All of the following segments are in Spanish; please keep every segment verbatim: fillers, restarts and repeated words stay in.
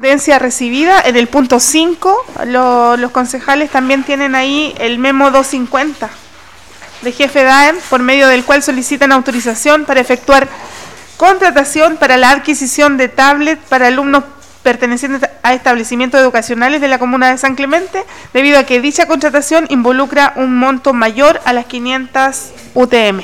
transferencia recibida. En el punto cinco, lo, los concejales también tienen ahí el memo doscientos cincuenta de jefe D A E M, por medio del cual solicitan autorización para efectuar contratación para la adquisición de tablet para alumnos pertenecientes a establecimientos educacionales de la comuna de San Clemente, debido a que dicha contratación involucra un monto mayor a las quinientas U T M.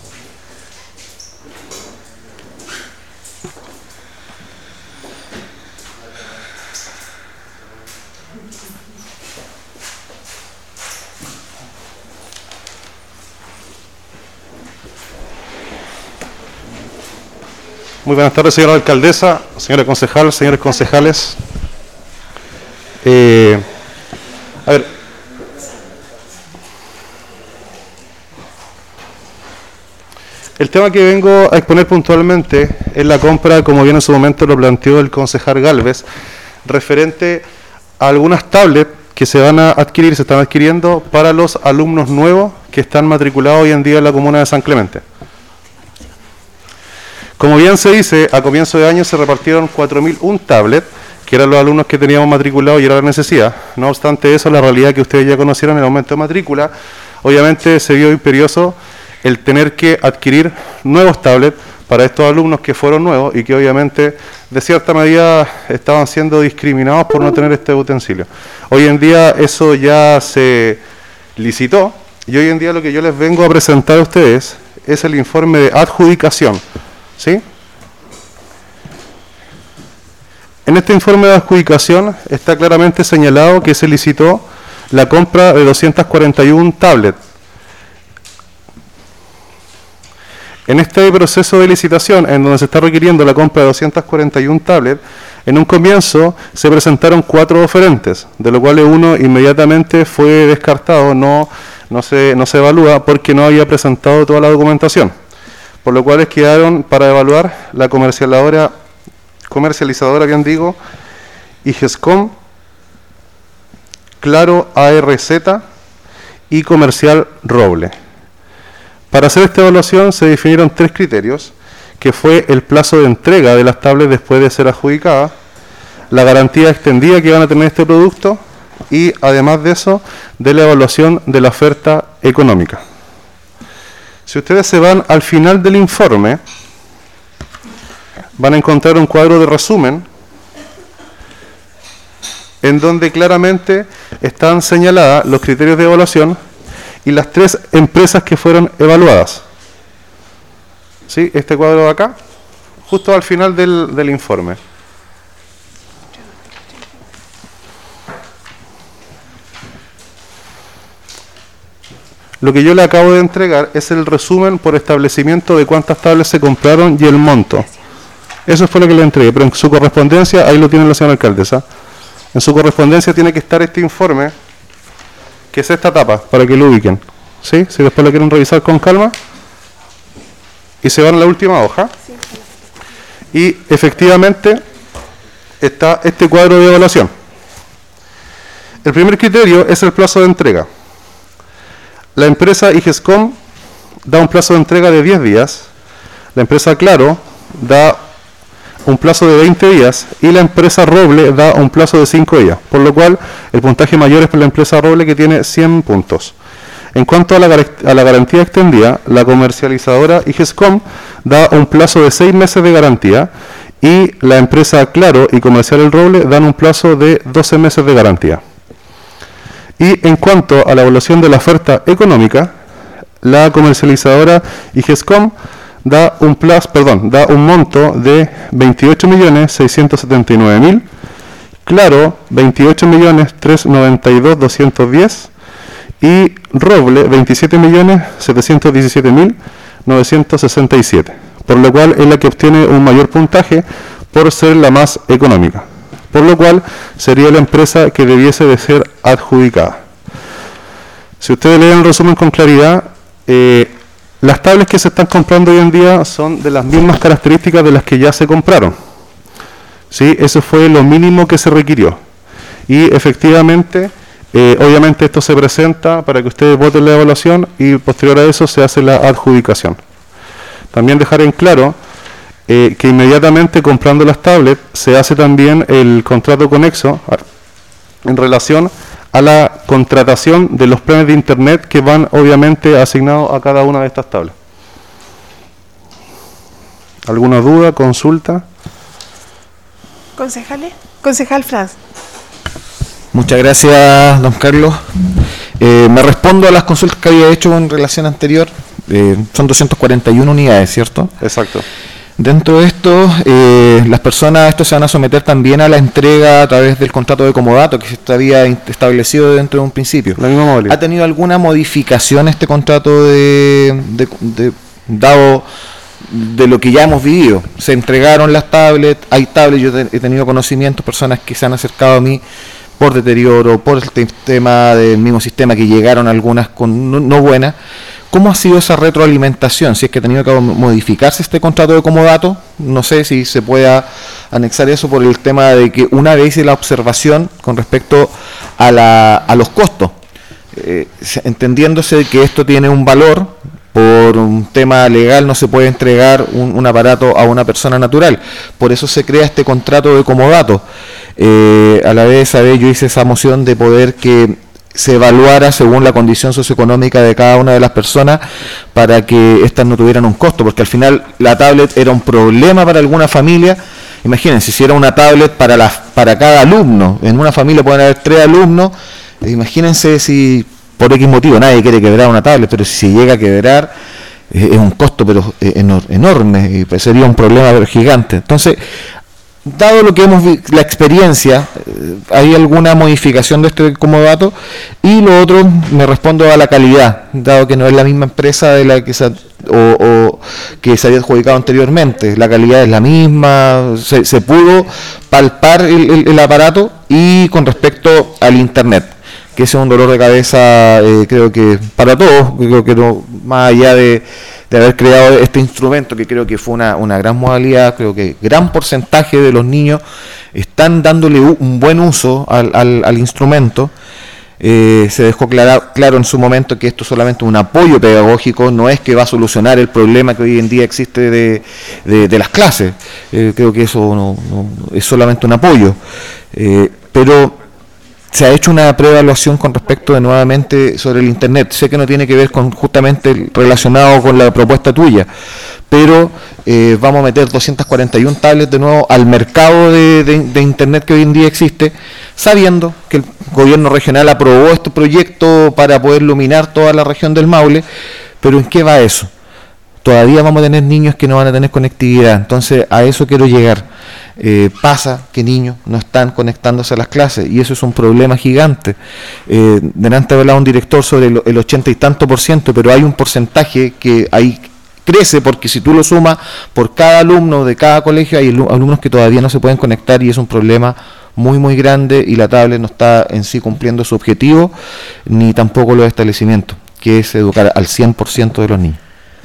Muy buenas tardes, señora alcaldesa, señora concejal, señores concejales. Eh, a ver, el tema que vengo a exponer puntualmente es la compra, como bien en su momento lo planteó el concejal Gálvez, referente a algunas tablets que se van a adquirir, se están adquiriendo para los alumnos nuevos que están matriculados hoy en día en la comuna de San Clemente. Como bien se dice, a comienzo de año se repartieron cuatro mil una tablets, que eran los alumnos que teníamos matriculados y era la necesidad. No obstante eso, la realidad que ustedes ya conocieron, el aumento de matrícula, obviamente se vio imperioso el tener que adquirir nuevos tablets para estos alumnos que fueron nuevos y que obviamente de cierta medida estaban siendo discriminados por no tener este utensilio. Hoy en día eso ya se licitó y hoy en día lo que yo les vengo a presentar a ustedes es el informe de adjudicación. ¿Sí? En este informe de adjudicación está claramente señalado que se licitó la compra de doscientas cuarenta y una tablets. En este proceso de licitación, en donde se está requiriendo la compra de doscientas cuarenta y una tablets, en un comienzo se presentaron cuatro oferentes, de los cuales uno inmediatamente fue descartado, no, no, se, no se evalúa porque no había presentado toda la documentación. Por lo cual quedaron para evaluar la comercializadora, comercializadora bien digo, IGESCOM, Claro A R Z y Comercial Roble. Para hacer esta evaluación se definieron tres criterios, que fue el plazo de entrega de las tablets después de ser adjudicadas, la garantía extendida que van a tener este producto y además de eso, de la evaluación de la oferta económica. Si ustedes se van al final del informe, van a encontrar un cuadro de resumen en donde claramente están señaladas los criterios de evaluación y las tres empresas que fueron evaluadas. ¿Sí? Este cuadro de acá, justo al final del, del informe. Lo que yo le acabo de entregar es el resumen por establecimiento de cuántas tablets se compraron y el monto. Eso fue lo que le entregué, pero en su correspondencia, ahí lo tiene la señora alcaldesa, en su correspondencia tiene que estar este informe, que es esta tapa, para que lo ubiquen. ¿Sí? Si después lo quieren revisar con calma, y se van a la última hoja, y efectivamente está este cuadro de evaluación. El primer criterio es el plazo de entrega. La empresa IGESCOM da un plazo de entrega de diez días, la empresa Claro da un plazo de veinte días y la empresa Roble da un plazo de cinco días, por lo cual el puntaje mayor es para la empresa Roble, que tiene cien puntos. En cuanto a la, a la garantía extendida, la comercializadora IGESCOM da un plazo de seis meses de garantía y la empresa Claro y Comercial El Roble dan un plazo de doce meses de garantía. Y en cuanto a la evaluación de la oferta económica, la comercializadora IGESCOM da un plazo, perdón, da un monto de veintiocho millones seiscientos setenta y nueve mil, Claro veintiocho millones trescientos noventa y dos mil doscientos diez y Roble veintisiete millones setecientos diecisiete mil novecientos sesenta y siete, por lo cual es la que obtiene un mayor puntaje por ser la más económica, por lo cual sería la empresa que debiese de ser adjudicada. Si ustedes leen el resumen con claridad, eh, las tablets que se están comprando hoy en día son de las mismas características de las que ya se compraron. ¿Sí? Eso fue lo mínimo que se requirió. Y efectivamente, eh, obviamente esto se presenta para que ustedes voten la evaluación y posterior a eso se hace la adjudicación. También dejar en claro eh, que inmediatamente comprando las tablets se hace también el contrato conexo en relación a la contratación de los planes de internet que van obviamente asignados a cada una de estas tablets. ¿Alguna duda, consulta? Concejales, concejal Franz. Muchas gracias, don Carlos. Eh, me respondo a las consultas que había hecho en relación anterior. Eh, son doscientas cuarenta y una unidades, ¿cierto? Exacto. Dentro de esto, eh, las personas esto se van a someter también a la entrega a través del contrato de comodato que se había establecido dentro de un principio. La misma modalidad. ¿Ha tenido alguna modificación este contrato de, de, de dado de lo que ya hemos vivido? Se entregaron las tablets, hay tablets, yo he tenido conocimientos, personas que se han acercado a mí por deterioro, por el tema del mismo sistema, que llegaron algunas con no, no buenas. ¿Cómo ha sido esa retroalimentación? Si es que ha tenido que modificarse este contrato de comodato, no sé si se pueda anexar eso por el tema de que una vez hice la observación con respecto a, la, a los costos, eh, entendiéndose que esto tiene un valor, por un tema legal no se puede entregar un, un aparato a una persona natural, por eso se crea este contrato de comodato. Eh, a la vez, a ver, yo hice esa moción de poder que se evaluara según la condición socioeconómica de cada una de las personas para que éstas no tuvieran un costo, porque al final la tablet era un problema para alguna familia. Imagínense, si era una tablet para, la, para cada alumno, en una familia pueden haber tres alumnos, imagínense si por X motivo nadie quiere quebrar una tablet, pero si se llega a quebrar eh, es un costo pero eh, enor enorme y pues sería un problema pero gigante. Entonces, dado lo que hemos visto, la experiencia, ¿hay alguna modificación de este comodato? Y lo otro, me respondo a la calidad, dado que no es la misma empresa de la que se, o, o, que se había adjudicado anteriormente. La calidad es la misma, se, se pudo palpar el, el, el aparato. Y con respecto al internet, que ese es un dolor de cabeza, eh, creo que para todos, creo que no, más allá de de haber creado este instrumento, que creo que fue una, una gran modalidad, creo que gran porcentaje de los niños están dándole un buen uso al, al, al instrumento. Eh, se dejó clara, claro en su momento que esto es solamente un apoyo pedagógico, no es que va a solucionar el problema que hoy en día existe de, de, de las clases. Eh, creo que eso no, no, es solamente un apoyo. Eh, pero se ha hecho una preevaluación con respecto de nuevamente sobre el internet. Sé que no tiene que ver con justamente relacionado con la propuesta tuya, pero eh, vamos a meter doscientas cuarenta y una tablets de nuevo al mercado de, de, de internet que hoy en día existe, sabiendo que el gobierno regional aprobó este proyecto para poder iluminar toda la región del Maule. Pero ¿en qué va eso? Todavía vamos a tener niños que no van a tener conectividad, entonces a eso quiero llegar. Eh, pasa que niños no están conectándose a las clases y eso es un problema gigante. Eh, delante hablaba un director sobre el, el ochenta y tanto por ciento, pero hay un porcentaje que ahí crece, porque si tú lo sumas por cada alumno de cada colegio, hay alumnos que todavía no se pueden conectar y es un problema muy muy grande, y la tablet no está en sí cumpliendo su objetivo, ni tampoco los establecimientos, que es educar al cien por ciento de los niños.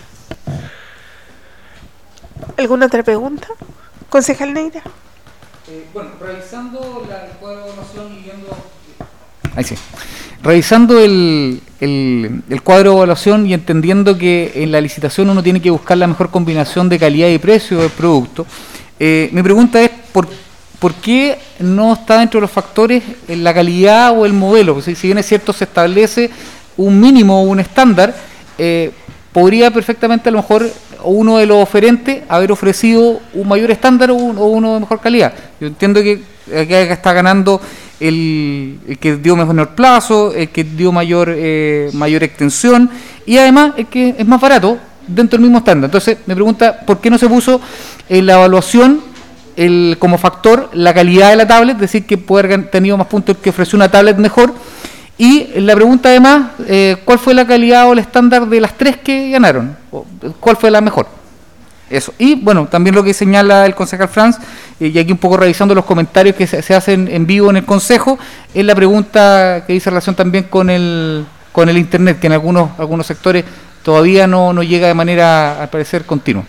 ¿Alguna otra pregunta? Concejal Neira. Eh, bueno, revisando la, el cuadro de evaluación y viendo... Ahí sí. Revisando el, el, el cuadro de evaluación y entendiendo que en la licitación uno tiene que buscar la mejor combinación de calidad y precio del producto, eh, mi pregunta es ¿por, ¿por qué no está dentro de los factores en la calidad o el modelo? Pues, si bien es cierto se establece un mínimo o un estándar, eh, podría perfectamente a lo mejor uno de los oferentes haber ofrecido un mayor estándar o, un, o uno de mejor calidad. Yo entiendo que acá está ganando el, el que dio menor plazo, el que dio mayor eh, mayor extensión y además el que es más barato dentro del mismo estándar. Entonces me pregunta ¿por qué no se puso en la evaluación el, como factor la calidad de la tablet? Es decir, que puede haber tenido más puntos el que ofreció una tablet mejor. Y la pregunta además, eh, ¿cuál fue la calidad o el estándar de las tres que ganaron? ¿Cuál fue la mejor? Eso. Y bueno, también lo que señala el concejal Franz, eh, y aquí un poco revisando los comentarios que se, se hacen en vivo en el consejo, es la pregunta que dice relación también con el con el internet, que en algunos algunos sectores todavía no, no llega de manera, al parecer, continua.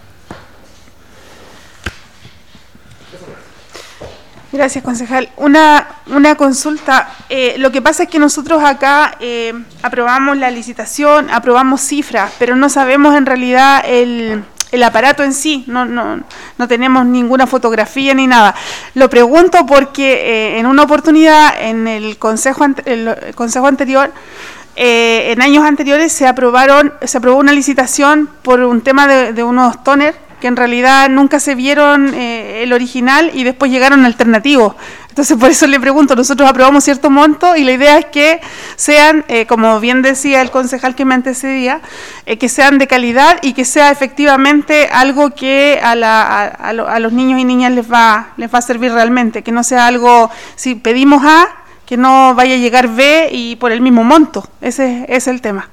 Gracias, concejal. Una, una consulta. Eh, lo que pasa es que nosotros acá eh, aprobamos la licitación, aprobamos cifras, pero no sabemos en realidad el, el aparato en sí, no, no, no tenemos ninguna fotografía ni nada. Lo pregunto porque eh, en una oportunidad en el consejo, el, el consejo anterior, eh, en años anteriores se aprobaron, se aprobó una licitación por un tema de, de unos toners que en realidad nunca se vieron eh, el original y después llegaron alternativos. Entonces, por eso le pregunto, nosotros aprobamos cierto monto y la idea es que sean, eh, como bien decía el concejal que me antecedía, eh, que sean de calidad y que sea efectivamente algo que a, la, a, a, lo, a los niños y niñas les va, les va a servir realmente, que no sea algo, si pedimos A, que no vaya a llegar B y por el mismo monto. Ese, ese es el tema.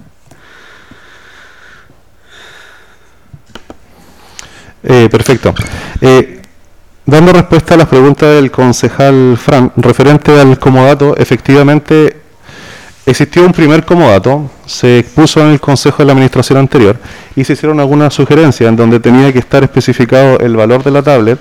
Eh, perfecto. Eh, dando respuesta a las preguntas del concejal Fran, referente al comodato, efectivamente existió un primer comodato, se expuso en el Consejo de la Administración anterior y se hicieron algunas sugerencias en donde tenía que estar especificado el valor de la tablet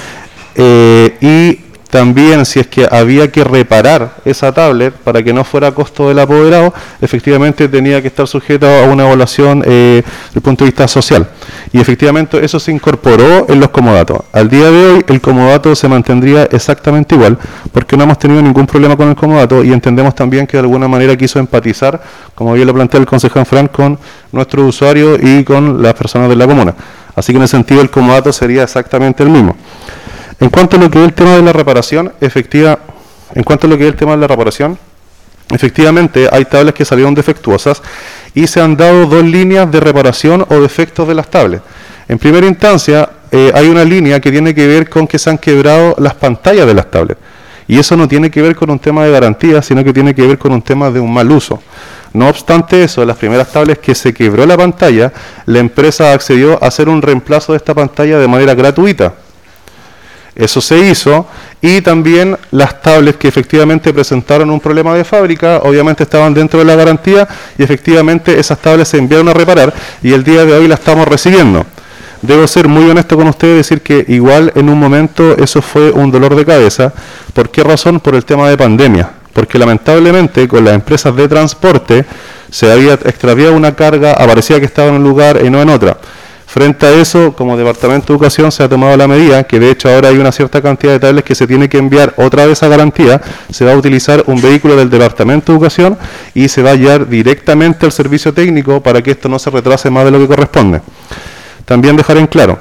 eh, y también si es que había que reparar esa tablet para que no fuera a costo del apoderado, efectivamente tenía que estar sujeto a una evaluación eh, desde el punto de vista social. Y efectivamente eso se incorporó en los comodatos. Al día de hoy el comodato se mantendría exactamente igual, porque no hemos tenido ningún problema con el comodato y entendemos también que de alguna manera quiso empatizar, como bien lo plantea el concejal Fran, con nuestros usuarios y con las personas de la comuna. Así que en ese sentido el comodato sería exactamente el mismo. En cuanto a lo que es el tema de la reparación, efectiva, en cuanto a lo que es el tema de la reparación, efectivamente hay tablets que salieron defectuosas y se han dado dos líneas de reparación o defectos de las tablets. En primera instancia, eh, hay una línea que tiene que ver con que se han quebrado las pantallas de las tablets. Y eso no tiene que ver con un tema de garantía, sino que tiene que ver con un tema de un mal uso. No obstante eso, las primeras tablets que se quebró la pantalla, la empresa accedió a hacer un reemplazo de esta pantalla de manera gratuita. Eso se hizo, y también las tablets que efectivamente presentaron un problema de fábrica, obviamente estaban dentro de la garantía, y efectivamente esas tablets se enviaron a reparar, y el día de hoy las estamos recibiendo. Debo ser muy honesto con ustedes y decir que igual en un momento eso fue un dolor de cabeza. ¿Por qué razón? Por el tema de pandemia. Porque lamentablemente con las empresas de transporte se había extraviado una carga, aparecía que estaba en un lugar y no en otra. Frente a eso, como Departamento de Educación se ha tomado la medida, que de hecho ahora hay una cierta cantidad de tablets que se tiene que enviar otra vez a garantía, se va a utilizar un vehículo del Departamento de Educación y se va a llevar directamente al servicio técnico para que esto no se retrase más de lo que corresponde. También dejar en claro,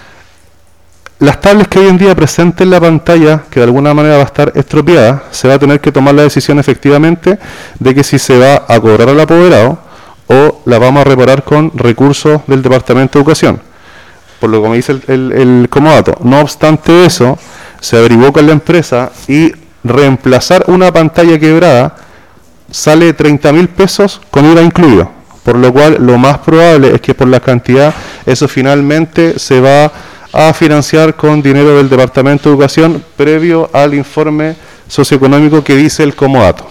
las tablets que hoy en día presenten la pantalla, que de alguna manera va a estar estropeada, se va a tener que tomar la decisión efectivamente de que si se va a cobrar al apoderado o la vamos a reparar con recursos del Departamento de Educación, por lo que me dice el, el, el comodato. No obstante eso, se averiguó con la empresa y reemplazar una pantalla quebrada sale treinta mil pesos con I V A incluido, por lo cual lo más probable es que por la cantidad eso finalmente se va a financiar con dinero del Departamento de Educación previo al informe socioeconómico que dice el comodato.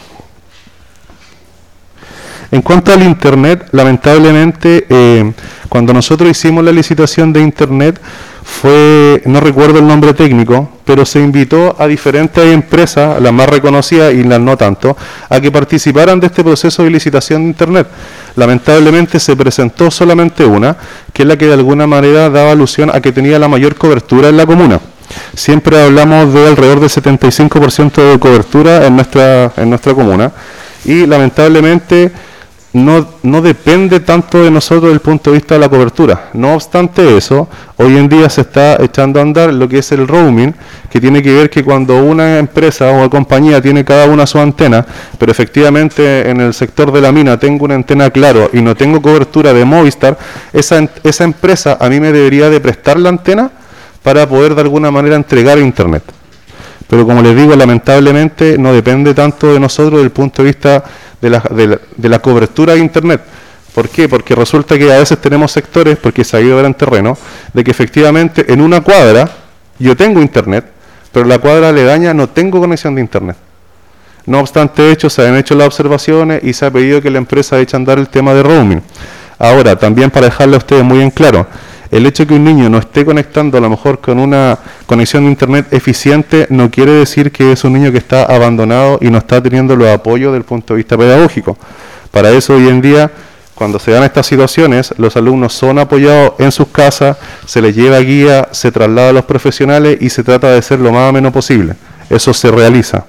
En cuanto al Internet, lamentablemente, eh, cuando nosotros hicimos la licitación de Internet, fue, no recuerdo el nombre técnico, pero se invitó a diferentes empresas, las más reconocidas y las no tanto, a que participaran de este proceso de licitación de Internet. Lamentablemente se presentó solamente una, que es la que de alguna manera daba alusión a que tenía la mayor cobertura en la comuna. Siempre hablamos de alrededor del setenta y cinco por ciento de cobertura en nuestra, en nuestra comuna, y lamentablemente No, no depende tanto de nosotros desde el punto de vista de la cobertura. No obstante eso, hoy en día se está echando a andar lo que es el roaming, que tiene que ver que cuando una empresa o una compañía tiene cada una su antena, pero efectivamente en el sector de la mina tengo una antena Claro y no tengo cobertura de Movistar, esa, esa empresa a mí me debería de prestar la antena para poder de alguna manera entregar Internet. Pero como les digo, lamentablemente no depende tanto de nosotros desde el punto de vista de la, de la, de la cobertura de Internet. ¿Por qué? Porque resulta que a veces tenemos sectores, porque se ha ido a ver en terreno, de que efectivamente en una cuadra yo tengo Internet, pero en la cuadra aledaña no tengo conexión de Internet. No obstante hecho, se han hecho las observaciones y se ha pedido que la empresa eche a andar el tema de roaming. Ahora, también para dejarle a ustedes muy en claro, el hecho de que un niño no esté conectando a lo mejor con una conexión de Internet eficiente no quiere decir que es un niño que está abandonado y no está teniendo los apoyos desde el punto de vista pedagógico. Para eso hoy en día Cuando se dan estas situaciones, los alumnos son apoyados en sus casas, se les lleva guía, se traslada a los profesionales y se trata de ser lo más ameno posible. Eso se realiza.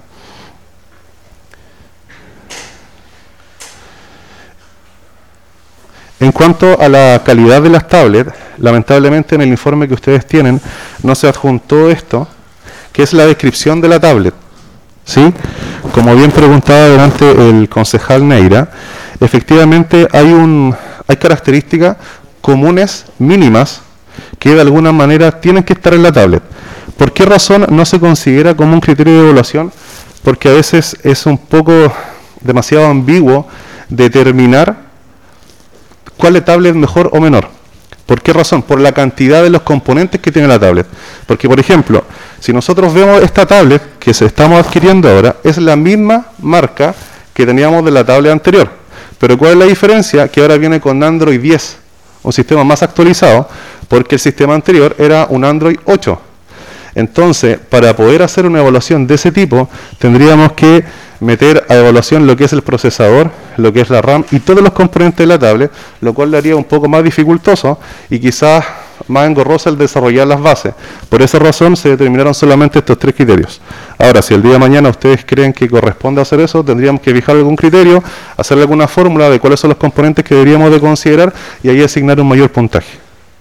En cuanto a la calidad de las tablets, lamentablemente en el informe que ustedes tienen no se adjuntó esto, que es la descripción de la tablet. ¿Sí? Como bien preguntaba delante el concejal Neira, efectivamente hay, un, hay características comunes, mínimas, que de alguna manera tienen que estar en la tablet. ¿Por qué razón no se considera como un criterio de evaluación? Porque a veces es un poco demasiado ambiguo determinar cuál es tablet mejor o menor. ¿Por qué razón? Por la cantidad de los componentes que tiene la tablet. Porque, por ejemplo, si nosotros vemos esta tablet que se estamos adquiriendo ahora, es la misma marca que teníamos de la tablet anterior. Pero ¿cuál es la diferencia? Que ahora viene con Android diez, un sistema más actualizado, porque el sistema anterior era un Android ocho. Entonces, para poder hacer una evaluación de ese tipo, tendríamos que meter a evaluación lo que es el procesador, lo que es la RAM y todos los componentes de la tablet, lo cual le haría un poco más dificultoso y quizás más engorroso el desarrollar las bases. Por esa razón se determinaron solamente estos tres criterios. Ahora, si el día de mañana ustedes creen que corresponde hacer eso, tendríamos que fijar algún criterio, hacerle alguna fórmula de cuáles son los componentes que deberíamos de considerar y ahí asignar un mayor puntaje.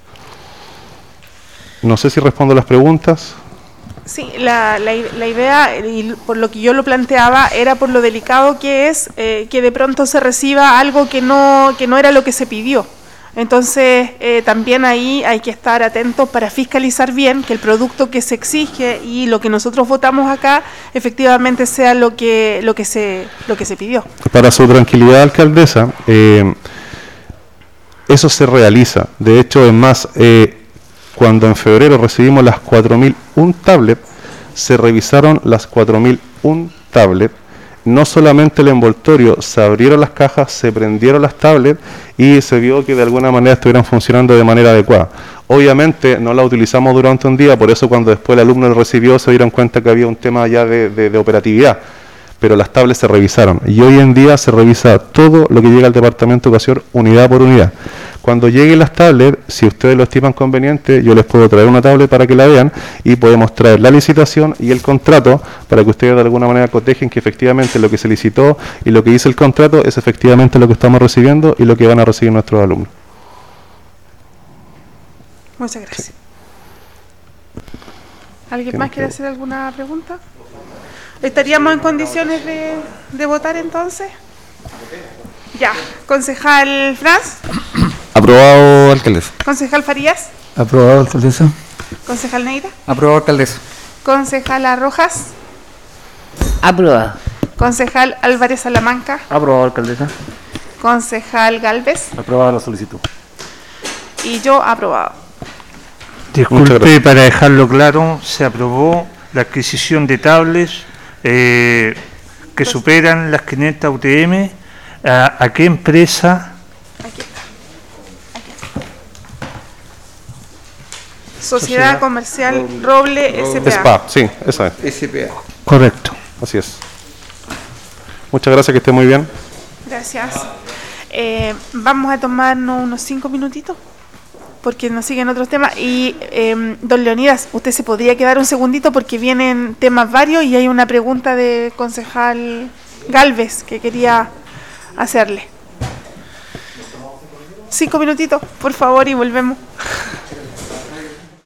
No sé si respondo a las preguntas. Sí, la, la, la idea, y por lo que yo lo planteaba, era por lo delicado que es eh, que de pronto se reciba algo que no, que no era lo que se pidió. Entonces, eh, también ahí hay que estar atentos para fiscalizar bien que el producto que se exige y lo que nosotros votamos acá efectivamente sea lo que, lo que, se, lo que se pidió. Para su tranquilidad, alcaldesa, eh, eso se realiza. De hecho, es más... Eh, Cuando en febrero recibimos las cuatro mil una tablets, se revisaron las cuatro mil una tablets, no solamente el envoltorio, se abrieron las cajas, se prendieron las tablets y se vio que de alguna manera estuvieran funcionando de manera adecuada. Obviamente no la utilizamos durante un día, por eso cuando después el alumno lo recibió se dieron cuenta que había un tema ya de, de, de operatividad, pero las tablets se revisaron y hoy en día se revisa todo lo que llega al Departamento de Educación unidad por unidad. Cuando lleguen las tablets, si ustedes lo estiman conveniente, yo les puedo traer una tablet para que la vean y podemos traer la licitación y el contrato para que ustedes de alguna manera cotejen que efectivamente lo que se licitó y lo que dice el contrato es efectivamente lo que estamos recibiendo y lo que van a recibir nuestros alumnos. Muchas gracias. Sí. ¿Alguien más quiere hacer alguna pregunta? ¿Estaríamos en condiciones de, de votar entonces? Ya. Concejal Franz. Aprobado, alcaldesa. Concejal Farías. Aprobado, alcaldesa. Concejal Neira. Aprobado, alcaldesa. Concejala Rojas. Aprobado. Concejal Álvarez Salamanca. Aprobado, alcaldesa. Concejal Galvez. Aprobada la solicitud. Y yo aprobado. Disculpe, para dejarlo claro, se aprobó la adquisición de tablets eh, que superan las quinientas U T M. ¿A, a qué empresa? Aquí está. Aquí está. Sociedad, Sociedad Comercial Roble, Roble S P A. S P A, sí, esa es. S P A. Correcto. Así es. Muchas gracias, que esté muy bien. Gracias. Eh, vamos a tomarnos unos cinco minutitos, porque nos siguen otros temas. Y, eh, don Leonidas, usted se podría quedar un segundito porque vienen temas varios y hay una pregunta de concejal Galvez que quería hacerle. Cinco minutitos, por favor, y volvemos.